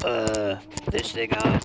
this thing on.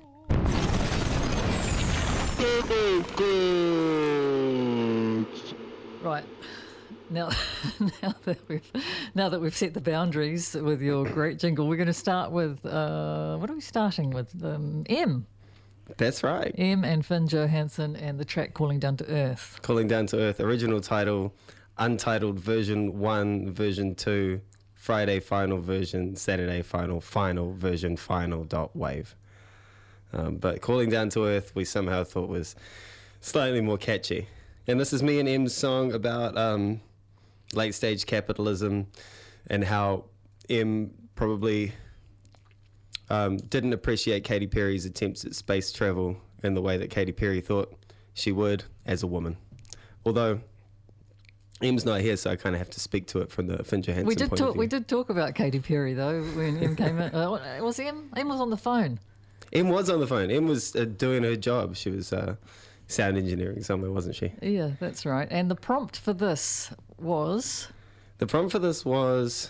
Right. Now, now that we've set the boundaries with your great jingle, we're going to start with what are we starting with? M. That's right. M and Finn Johansson and the track "Calling Down to Earth." Calling Down to Earth, original title, untitled version 1, version 2, Friday final version, Saturday final, final version, final.wave. But Calling Down to Earth, we somehow thought was slightly more catchy. And this is me and M's song about late stage capitalism and how M probably didn't appreciate Katy Perry's attempts at space travel in the way that Katy Perry thought she would as a woman. Although M's not here, so I kind of have to speak to it from the Finn Johansson point of view. We did talk about Katy Perry though when M came in. Was M? M was on the phone. M was on the phone. M was doing her job. She was sound engineering somewhere, wasn't she? Yeah, that's right. And the prompt for this was? The prompt for this was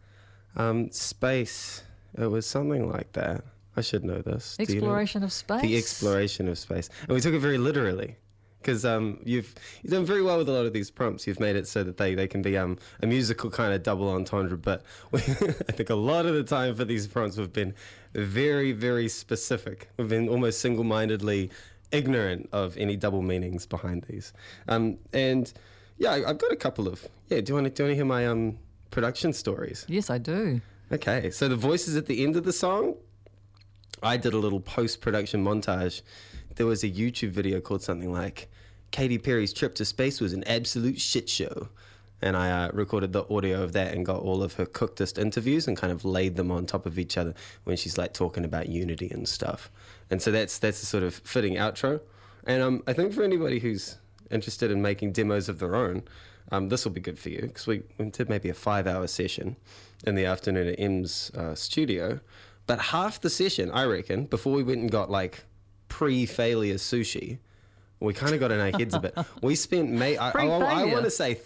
space. It was something like that. I should know this. Exploration of space? The exploration of space. And we took it very literally. Because you've done very well with a lot of these prompts. You've made it so that they can be a musical kind of double entendre. But I think a lot of the time for these prompts we've been very, very specific. We've been almost single-mindedly ignorant of any double meanings behind these. And yeah, I've got a couple of... Yeah, do you want to hear my production stories? Yes, I do. Okay, so the voices at the end of the song, I did a little post-production montage. There was a YouTube video called something like Katy Perry's trip to space was an absolute shit show. And I recorded the audio of that and got all of her cookedest interviews and kind of laid them on top of each other when she's like talking about unity and stuff. And so that's a sort of fitting outro. And I think for anybody who's interested in making demos of their own, this will be good for you because we did maybe a 5-hour session in the afternoon at M's studio. But half the session, I reckon, before we went and got like pre-failure sushi, we kind of got in our heads a bit. We spent, I want to say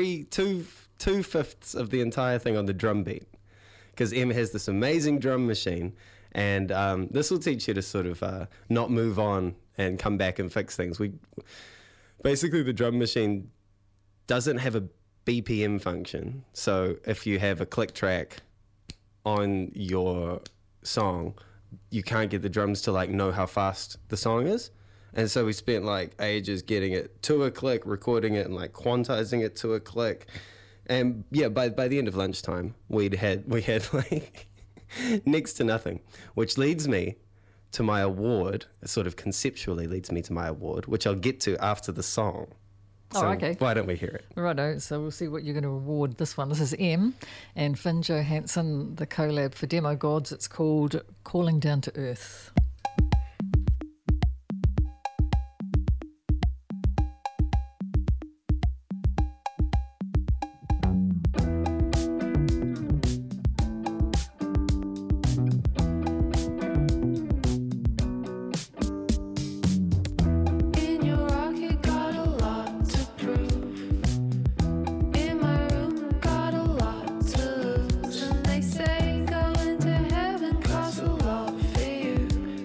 two-fifths of the entire thing on the drum beat because M has this amazing drum machine, and this will teach you to sort of not move on and come back and fix things. Basically, the drum machine doesn't have a BPM function, so if you have a click track on your song, you can't get the drums to like know how fast the song is. And so we spent like ages getting it to a click, recording it and like quantizing it to a click. And yeah, by the end of lunchtime, we had like next to nothing, which leads me to my award, sort of conceptually leads me to my award, which I'll get to after the song. So okay. Why don't we hear it? Righto, so we'll see what you're going to award this one. This is M and Finn Johansson, the collab for Demo Gods. It's called Calling Down to Earth. They say going to heaven costs a lot for you.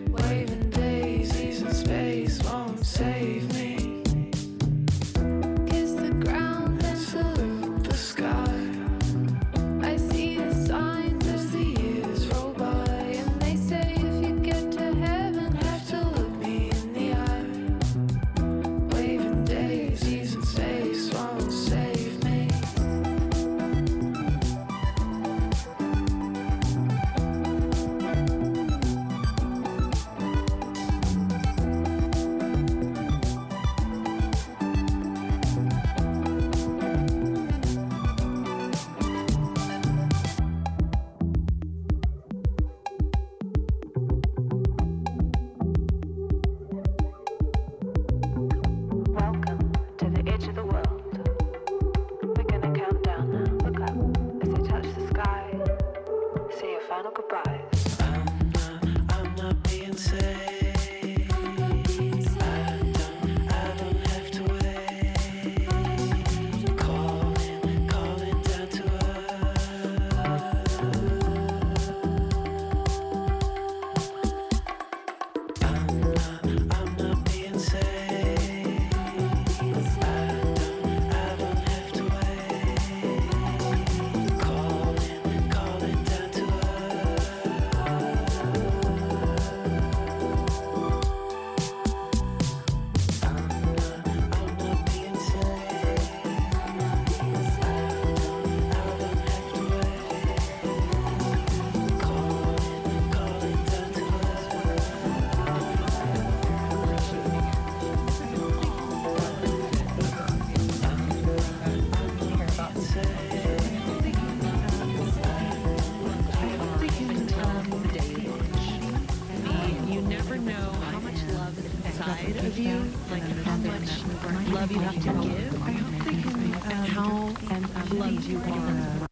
side of you, like how much love you have to give, and how loved you are.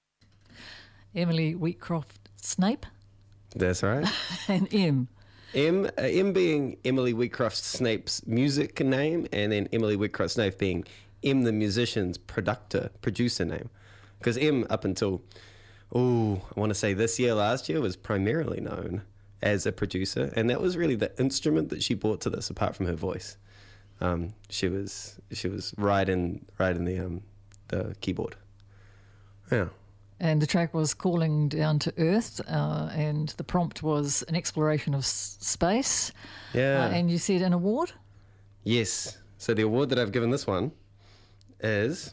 Emily Wheatcroft Snape That's right. and M. M being Emily Wheatcroft Snape's music name, and then Emily Wheatcroft Snape being M the musician's producer name. Because M, up until, I want to say last year, was primarily known as a producer, and that was really the instrument that she brought to this, apart from her voice. She was right in the keyboard. Yeah. And the track was Calling Down to Earth, and the prompt was an exploration of space. Yeah. And you said an award? Yes. So the award that I've given this one is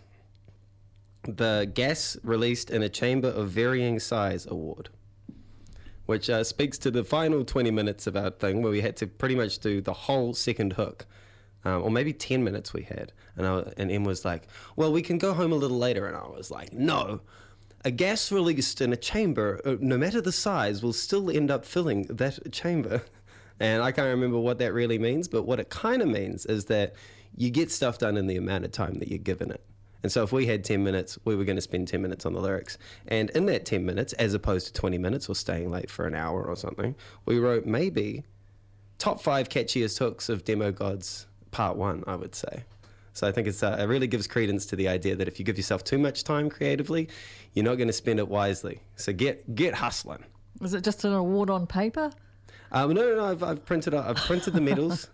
the Gas Released in a Chamber of Varying Size Award, which speaks to the final 20 minutes of our thing, where we had to pretty much do the whole second hook, or maybe 10 minutes we had. And Em was like, well, we can go home a little later. And I was like, no. A gas released in a chamber, no matter the size, will still end up filling that chamber. And I can't remember what that really means, but what it kind of means is that you get stuff done in the amount of time that you're given it. And so if we had 10 minutes, we were going to spend 10 minutes on the lyrics. And in that 10 minutes, as opposed to 20 minutes or staying late for an hour or something, we wrote maybe top 5 catchiest hooks of Demo Gods Part 1, I would say. So I think it really gives credence to the idea that if you give yourself too much time creatively, you're not going to spend it wisely. So get hustling. Was it just an award on paper? No. I've printed the medals.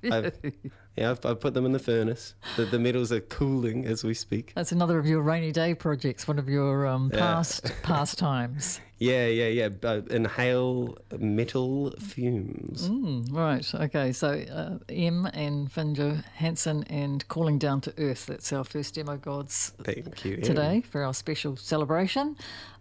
I've put them in the furnace. The medals are cooling as we speak. That's another of your rainy day projects, one of your pastimes. Yeah. Inhale metal fumes. Right, okay. So M and Finn Johansson and Calling Down to Earth. That's our first Demo Gods Thank you, today for our special celebration.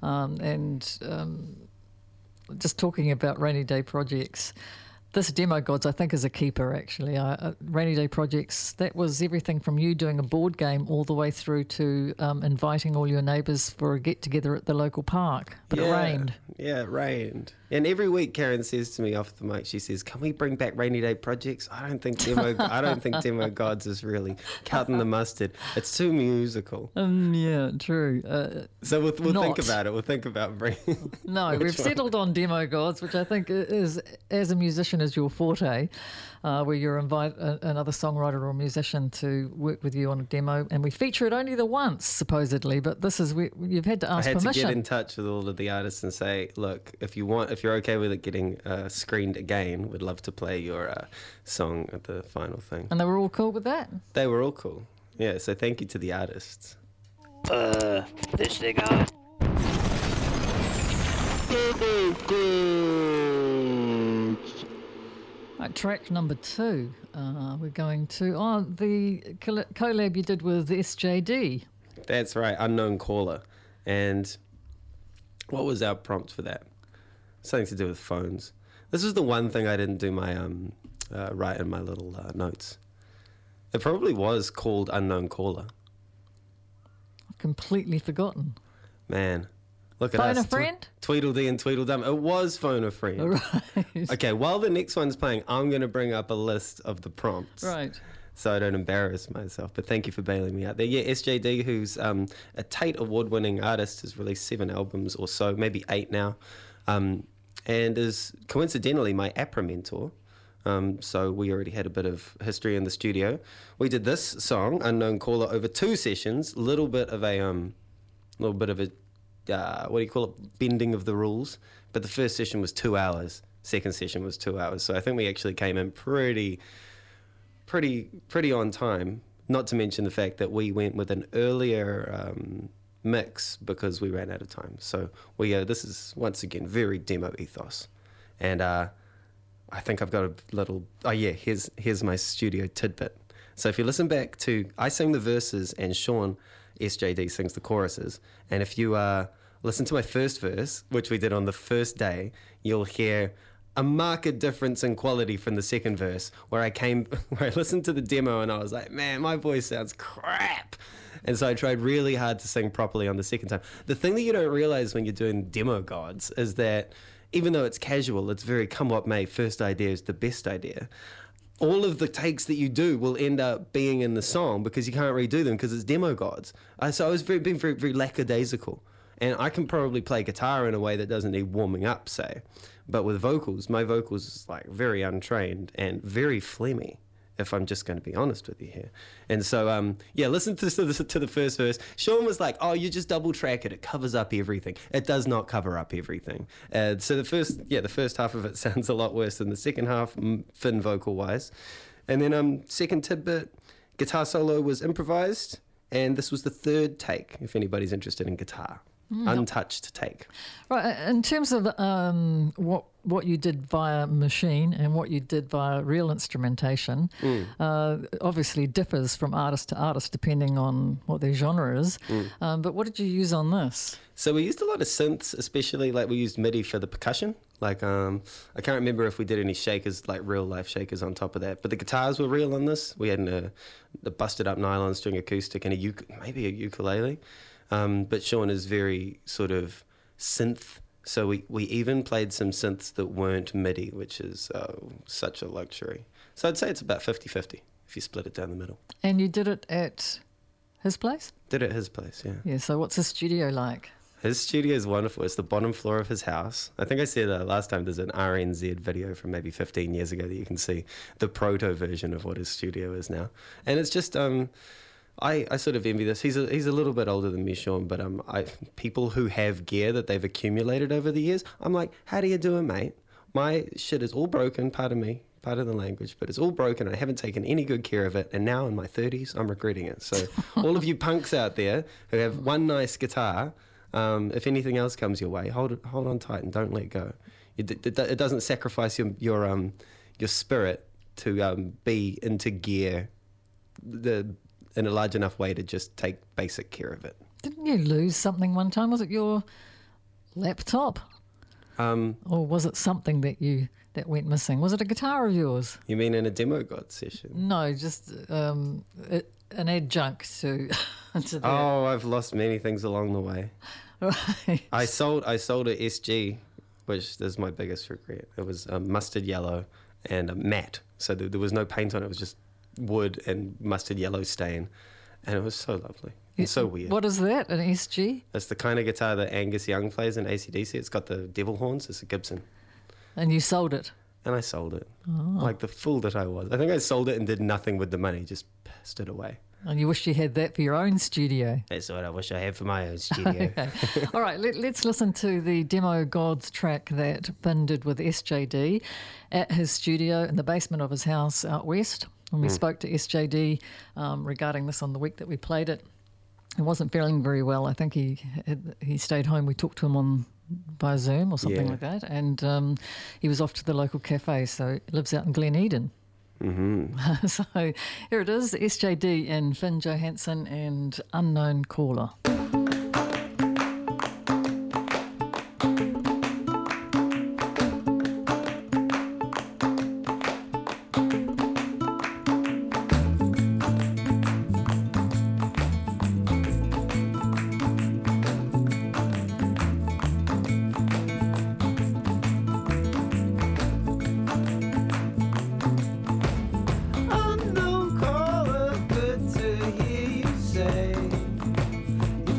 Just talking about rainy day projects, this Demo Gods, I think, is a keeper, actually. Rainy Day Projects, that was everything from you doing a board game all the way through to inviting all your neighbours for a get-together at the local park. But it rained. Yeah, it rained. And every week Karen says to me off the mic, she says, can we bring back Rainy Day Projects? I don't think Demo Gods is really cutting the mustard. It's too musical. Yeah, true. So we'll think about it. We'll think about bringing... No, we've settled on Demo Gods, which I think is, as a musician, is your forte, where you invite another songwriter or musician to work with you on a demo, and we feature it only the once, supposedly, but this is where you've had to ask permission. I had to get in touch with all of the artists and say, look, if you're okay with it getting screened again, we'd love to play your song at the final thing. And they were all cool with that? They were all cool. Yeah, so thank you to the artists. This thing on. Right, track number 2. We're going to the collab you did with SJD. That's right, Unknown Caller. And what was our prompt for that? Something to do with phones. This is the one thing I didn't do my write in my little notes. It probably was called Unknown Caller. I've completely forgotten. Man. Look at Phone us. a friend? Tweedledee and Tweedledum. It was Phone a Friend. Right. Okay, while the next one's playing, I'm going to bring up a list of the prompts. Right. So I don't embarrass myself. But thank you for bailing me out there. Yeah, SJD, who's a Tate award-winning artist, has released 7 albums or so, maybe 8 now, and is coincidentally my APRA mentor. So we already had a bit of history in the studio. We did this song, Unknown Caller, over 2 sessions. Little bit of a what do you call it, bending of the rules. But the first session was 2 hours. Second session was 2 hours. So I think we actually came in pretty on time. Not to mention the fact that we went with an earlier mix because we ran out of time. So this is once again very demo ethos. And I think I've got a little. Oh yeah, here's my studio tidbit. So if you listen back to, I sing the verses and Sean SJD sings the choruses. And if you listen to my first verse, which we did on the first day, you'll hear a marked difference in quality from the second verse, where I listened to the demo and I was like, man, my voice sounds crap. And so I tried really hard to sing properly on the second time. The thing that you don't realize when you're doing Demo Gods is that even though it's casual, it's very come what may, first idea is the best idea. all of the takes that you do will end up being in the song because you can't redo them because it's demo gods. So I was being very lackadaisical. And I can probably play guitar in a way that doesn't need warming up, say. But with vocals, my vocals is like very untrained and very phlegmy, if I'm just going to be honest with you here. And so, listen to the first verse. Sean was like, oh, you just double track it. It covers up everything. It does not cover up everything. So the first half of it sounds a lot worse than the second half, Finn vocal-wise. And then second tidbit, guitar solo was improvised, and this was the third take, if anybody's interested in guitar. Untouched take. Right. In terms of what you did via machine and what you did via real instrumentation, obviously differs from artist to artist depending on what their genre is. But what did you use on this? So we used a lot of synths, especially like we used MIDI for the percussion. Like I can't remember if we did any shakers, like real life shakers on top of that. But the guitars were real on this. We had a busted up nylon string acoustic and maybe a ukulele. But Sean is very sort of synth. So we even played some synths that weren't MIDI, which is such a luxury. So I'd say it's about 50-50 if you split it down the middle. And you did it at his place? Did it at his place, yeah. Yeah, so what's his studio like? His studio is wonderful. It's the bottom floor of his house. I think I said last time there's an RNZ video from maybe 15 years ago that you can see the proto version of what his studio is now. And it's just... I sort of envy this. He's a little bit older than me, Sean, but people who have gear that they've accumulated over the years, I'm like, how do you do it, mate? My shit is all broken, pardon the language, but it's all broken. I haven't taken any good care of it, and now in my 30s, I'm regretting it. So all of you punks out there who have one nice guitar, if anything else comes your way, hold on tight and don't let go. It doesn't sacrifice your spirit to be into gear in a large enough way to just take basic care of it. Didn't you lose something one time? Was it your laptop? Or was it something that went missing? Was it a guitar of yours? You mean in a Demo God session? No, just an adjunct to that. Oh, I've lost many things along the way. Right. I sold a SG, which is my biggest regret. It was mustard yellow and matte, so there was no paint on it. It was just wood and mustard yellow stain, and it was so lovely. It's so weird. What is that, an SG? It's the kind of guitar that Angus Young plays in AC/DC. It's got the devil horns. It's a Gibson. And you sold it? And I sold it. Like the fool that I was. I think I sold it and did nothing with the money, just pissed it away. And you wish you had that for your own studio? That's what I wish I had for my own studio. Okay. All right, let's listen to the Demo Gods track that Finn did with SJD at his studio in the basement of his house out west. When we spoke to SJD regarding this on the week that we played it, he wasn't feeling very well. I think he stayed home. We talked to him by Zoom or something like that, and he was off to the local cafe. So he lives out in Glen Eden. Mm-hmm. So here it is, SJD and Finn Johansson and Unknown Caller. Unknown caller, good to hear you say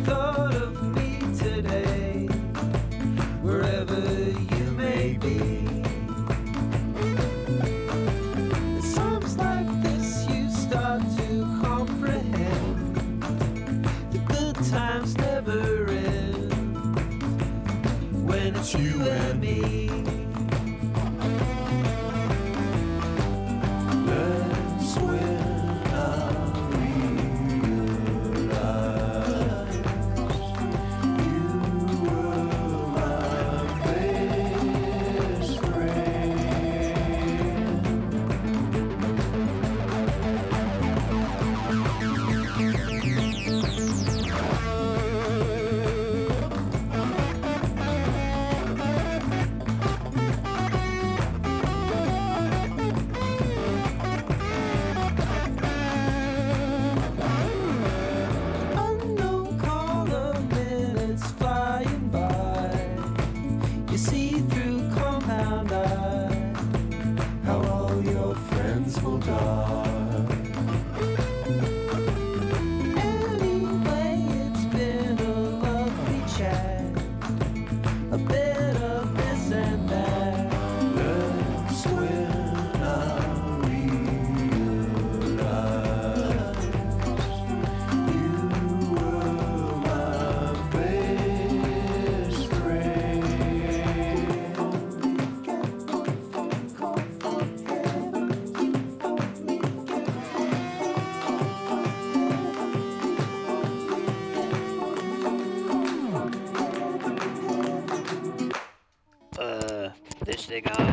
thing on.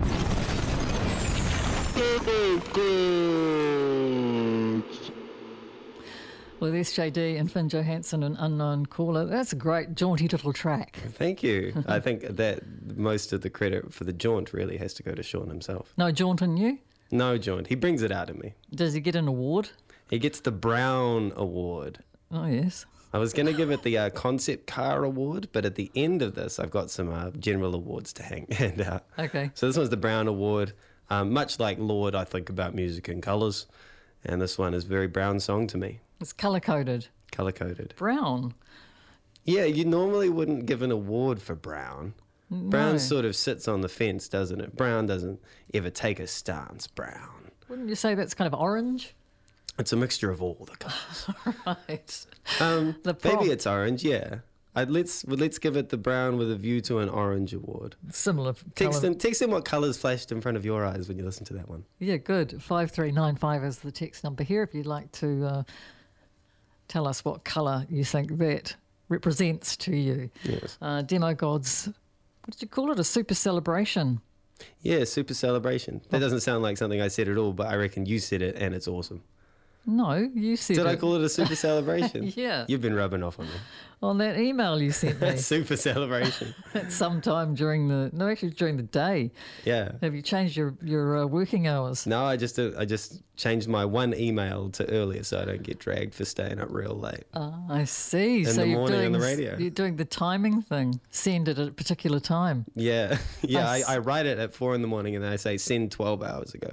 With SJD and Finn Johansson and Unknown Caller. That's a great jaunty little track. Thank you. I think that most of the credit for the jaunt really has to go to Sean himself. No jaunt in you? No jaunt. He brings it out of me. Does he get an award? He gets the Brown Award. Oh, yes. I was going to give it the Concept Car Award, but at the end of this, I've got some general awards to hang. And Okay. so this one's the Brown Award. Much like Lord, I think about music in colours. And this one is a very brown song to me. It's colour-coded. Colour-coded. Brown. Yeah, you normally wouldn't give an award for Brown. No. Brown sort of sits on the fence, doesn't it? Brown doesn't ever take a stance. Brown. Wouldn't you say that's kind of orange? It's a mixture of all the colours. Right. Maybe prompt. it's orange, yeah. Let's give it the brown with a view to an orange award. Similar Text colour. in what colours flashed in front of your eyes when you listen to that one. Yeah, good. 5395 is the text number here if you'd like to tell us what colour you think that represents to you. Yes. Demo Gods, what did you call it? A super celebration. Yeah, super celebration. That doesn't sound like something I said at all, but I reckon you said it and it's awesome. No, you said Did it. I call it a super celebration? Yeah. You've been rubbing off on me. On that email you sent me Super celebration. at some time during the day. Yeah. Have you changed your working hours? No, I just changed my one email to earlier so I don't get dragged for staying up real late. I see. In so the you're morning doing on the radio. You're doing the timing thing. Send it at a particular time. Yeah. Yeah, I s- I write it at 4 a.m. and then I say send 12 hours ago.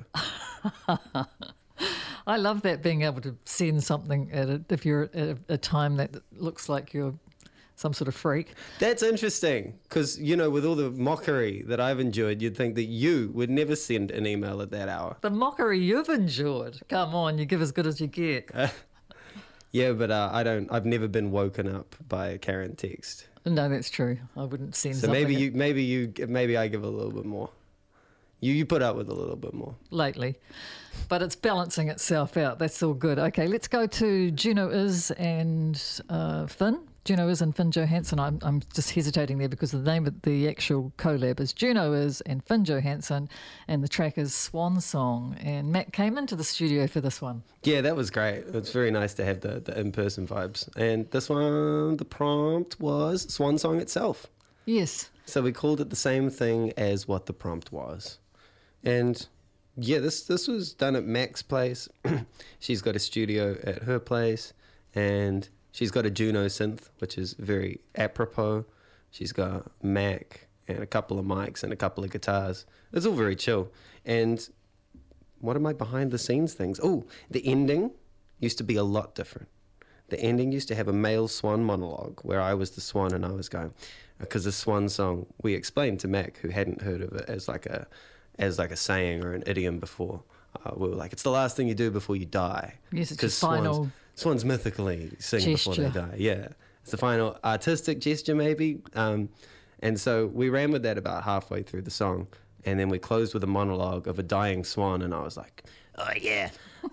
I love that, being able to send something if you're at a time that looks like you're some sort of freak. That's interesting because, you know, with all the mockery that I've enjoyed, you'd think that you would never send an email at that hour. The mockery you've endured. Come on, you give as good as you get. Yeah, but I've never been woken up by a Karen text. No, that's true. I wouldn't send So something maybe I give a little bit more. You put up with a little bit more. lately. But it's balancing itself out. That's all good. Okay, let's go to Juno Is and Finn. Juno Is and Finn Johansson. I'm just hesitating there because the name of the actual collab is Juno Is and Finn Johansson, and the track is Swan Song. And Matt came into the studio for this one. Yeah, that was great. It's very nice to have the in-person vibes. And this one, the prompt was Swan Song itself. Yes. So we called it the same thing as what the prompt was. And yeah, this was done at Mac's place. She's got a studio at her place, and she's got a Juno synth, which is very apropos. She's got Mac and a couple of mics and a couple of guitars. It's all very chill. And what are my behind the scenes things? Oh, the ending used to be a lot different. The ending used to have a male swan monologue where I was the swan and I was going, because the swan song, we explained to Mac, who hadn't heard of it as like a saying or an idiom before. We were like, it's the last thing you do before you die. Yes, it's your because final swans mythically sing before they gesture. die. Yeah, it's the final artistic gesture maybe. And so we ran with that about halfway through the song, and then we closed with a monologue of a dying swan, and I was like, Oh yeah,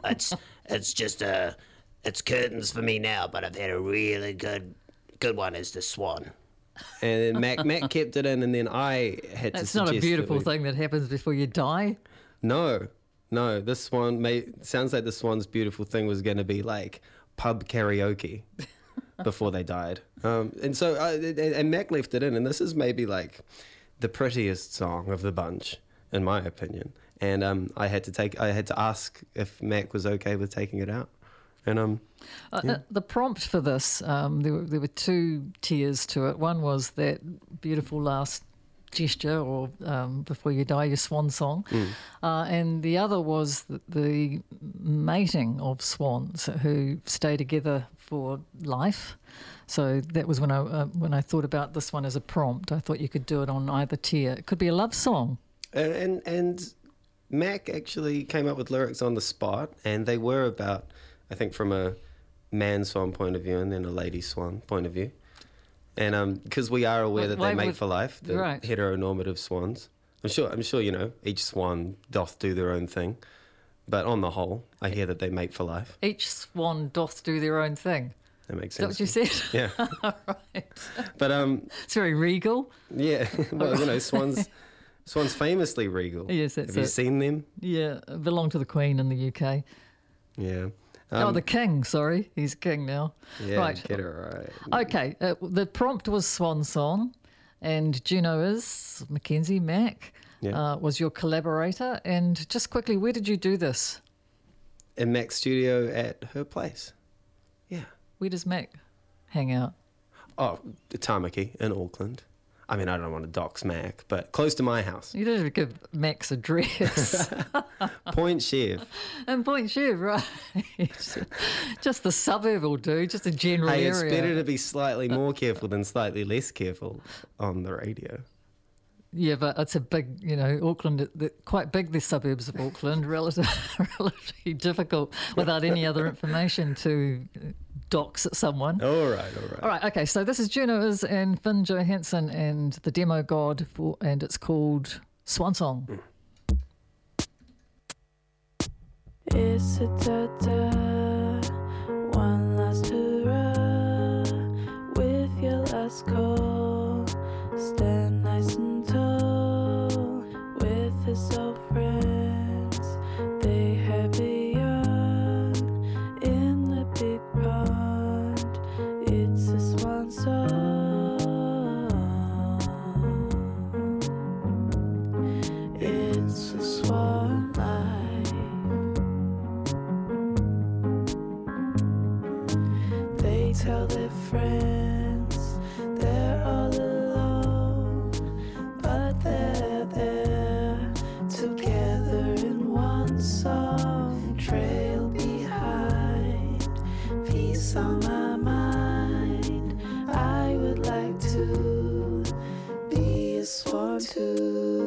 it's just it's curtains for me now, but I've had a really good one as the swan. and then Mac kept it in, and then I had to That's suggest not a that beautiful we- thing that happens before you die. No, this swan sounds like the swan's beautiful thing was going to be like pub karaoke before they died. And so and Mac left it in, and this is maybe like the prettiest song of the bunch, in my opinion. And I had to ask if Mac was okay with taking it out. And The prompt for this, there were two tiers to it. One was that beautiful last gesture, or before you die, your swan song. And the other was the mating of swans who stay together for life. So that was when I thought about this one as a prompt. I thought you could do it on either tier. It could be a love song. and Mac actually came up with lyrics on the spot, and they were about, I think, from a man swan point of view and then a lady swan point of view. And because we are aware that they mate for life, the right. heteronormative swans. I'm sure you know each swan doth do their own thing, but on the whole, I hear that they mate for life. Each swan doth do their own thing. That makes Is that sense. what you said? Yeah, Right. but It's very regal. yeah. Well, you know, swans. This one's famously regal. Yes, that's Have you it. seen them? Yeah, belong to the Queen in the UK. Yeah. The King, sorry. He's king now. Yeah, Right. get it right. Okay, the prompt was Swan Song, and Juno is Mackenzie Mac Yeah. was your collaborator. And just quickly, where did you do this? In Mac's studio at her place. Yeah. Where does Mac hang out? Oh, the Tamaki in Auckland. I mean, I don't want to dox Mac, but close to my house. You didn't give Mac's address. Point Chev. And Point Chev, right? Just the suburb will do, just a general Hey, area. it's better to be slightly more careful than slightly less careful on the radio. Yeah, but it's a big, Auckland, quite big, the suburbs of Auckland, relatively difficult without any other information to dox someone. All right. All right, okay, so this is Juno Is and Finn Johansson and the Demo God, and it's called Swan Song. It's a da-da, one last hurrah, with your last call, stand nice and tall, with his old friends, they have a yacht, in the big pond, it's a swan song, it's a swan life. They tell their friends they're all alone, but they're there together in one song. Trail behind, peace on my mind. I would like to be a swan too.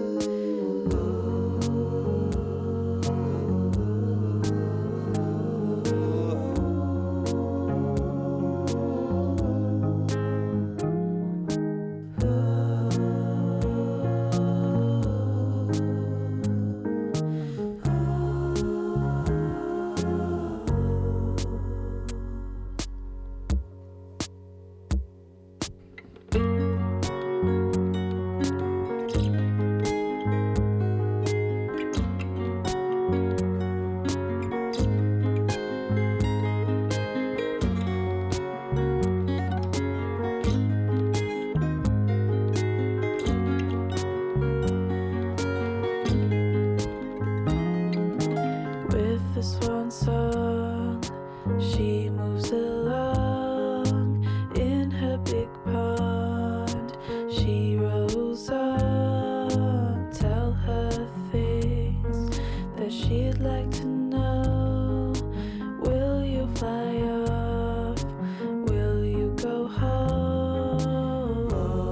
With the swan song, she moves along in her big pond. She rolls on, tell her things that she'd like to know. Will you fly off? Will you go home?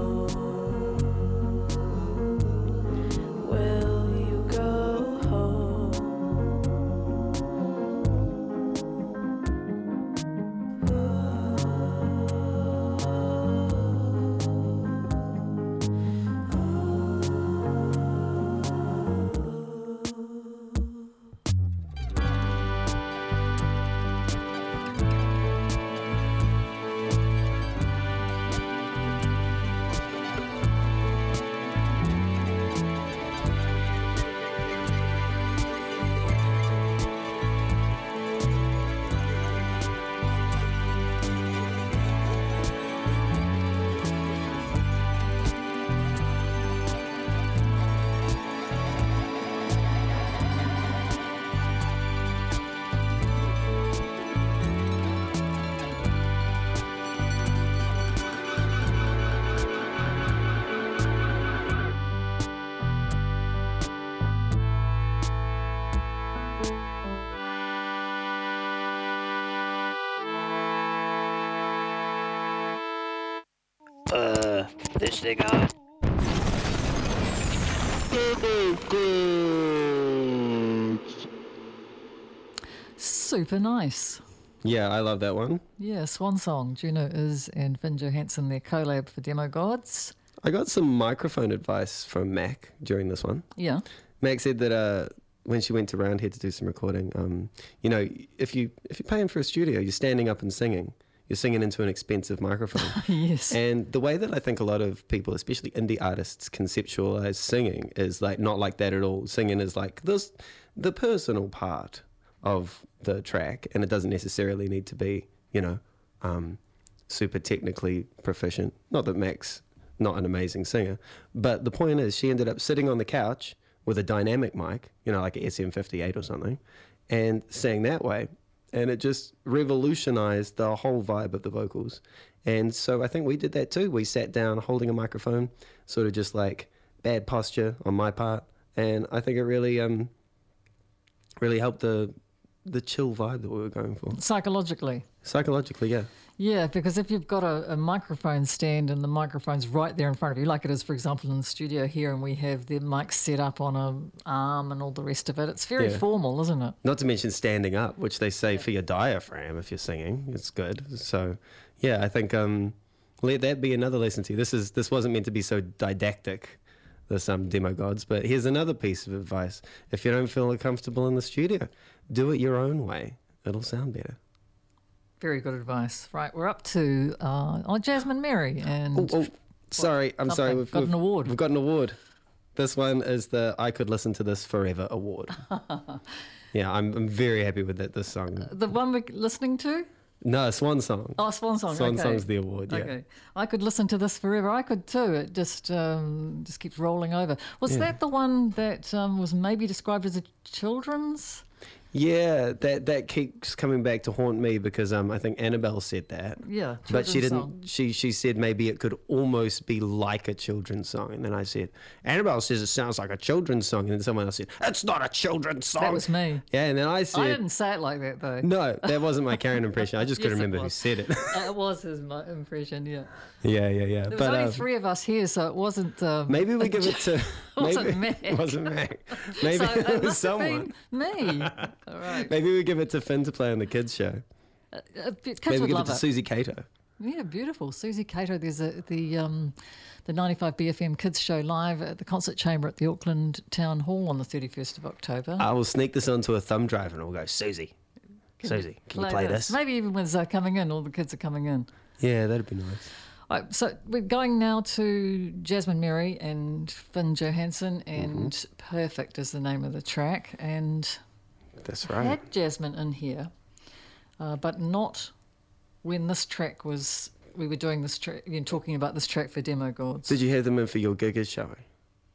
Will you go home? This thing on. Super nice. Yeah, I love that one. Yeah, Swan Song, Juno Is and Finn Johansson, their collab for Demo Gods. I got some microphone advice from Mac during this one. Yeah. Mac said that when she went to Roundhead to do some recording, if you're paying for a studio, you're standing up and singing. you're singing into an expensive microphone. Yes. And the way that I think a lot of people, especially indie artists, conceptualize singing is like not like that at all. Singing is like the personal part of the track, and it doesn't necessarily need to be, super technically proficient. Not that Mac's not an amazing singer, but the point is she ended up sitting on the couch with a dynamic mic, like an SM58 or something, and sang that way. And it just revolutionized the whole vibe of the vocals. And so I think we did that too. We sat down holding a microphone, sort of just like bad posture on my part. And I think it really helped the chill vibe that we were going for. Psychologically. Psychologically, yeah. Yeah, because if you've got a microphone stand and the microphone's right there in front of you, like it is, for example, in the studio here, and we have the mic set up on an arm and all the rest of it, it's very formal, isn't it? Not to mention standing up, which they say for your diaphragm if you're singing. It's good. So, yeah, I think let that be another lesson to you. This wasn't meant to be so didactic, this Demo Gods, but here's another piece of advice. If you don't feel comfortable in the studio, do it your own way. It'll sound better. Very good advice. Right, we're up to Jasmine Mary. And sorry. I'm sorry. We've got an award. We've got an award. This one is the I Could Listen to This Forever award. Yeah, I'm very happy with that. This song. The one we're listening to? No, Swan Song. Oh, Swan Song. Swan okay. Song's the award, yeah. Okay. I could listen to this forever. I could too. It just keeps rolling over. Was that the one that was maybe described as a children's? Yeah, that keeps coming back to haunt me because I think Annabelle said that. Yeah, but she didn't. Song. She said maybe it could almost be like a children's song, and then I said Annabelle says it sounds like a children's song, and then someone else said it's not a children's song. That was me. Yeah, and then I said I didn't say it like that though. No, that wasn't my Karen impression. I just couldn't Yes, it remember who was. said it. It was his impression. Yeah. Yeah. There was only three of us here, so it wasn't. Maybe we give it to. Wasn't Mac. It wasn't Mac. Maybe So it was must have someone. been me. All right. Maybe we give it to Finn to play on the kids show. Kids Maybe would give it love to it. Susie Cato. Yeah, beautiful. Susie Cato. There's the 95 BFM Kids Show live at the Concert Chamber at the Auckland Town Hall on the 31st of October. I will sneak this onto a thumb drive and we'll go, Susie, can you play this? Maybe even when they're coming in, all the kids are coming in. Yeah, that'd be nice. All right, so we're going now to Jasmine Mary and Finn Johansson, and Perfect is the name of the track. And That's I right. had Jasmine in here, but not when this track was. We were doing this track, talking about this track for Demo Gods. Did you have them in for your giggers showing?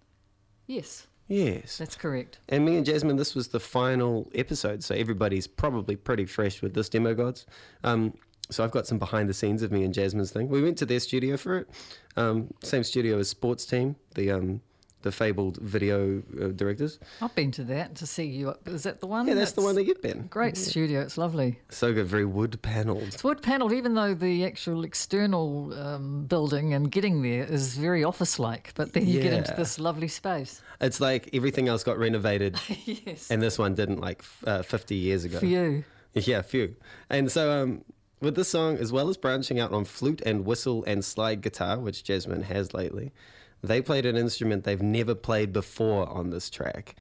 Yes, Yes. that's correct. And me and Jasmine, this was the final episode, so everybody's probably pretty fresh with this Demo Gods. So I've got some behind the scenes of me and Jasmine's thing. We went to their studio for it. Same studio as Sports Team, the fabled video directors. I've been to that to see you. Is that the one? Yeah, that's the one that you've been. Great studio. It's lovely. So good, very wood panelled. It's wood panelled, even though the actual external building and getting there is very office-like. But then you get into Yeah. this lovely space. It's like everything else got renovated, Yes. and this one didn't, like 50 years ago. For you. Yeah, few. And so with this song, as well as branching out on flute and whistle and slide guitar, which Jasmine has lately, they played an instrument they've never played before on this track.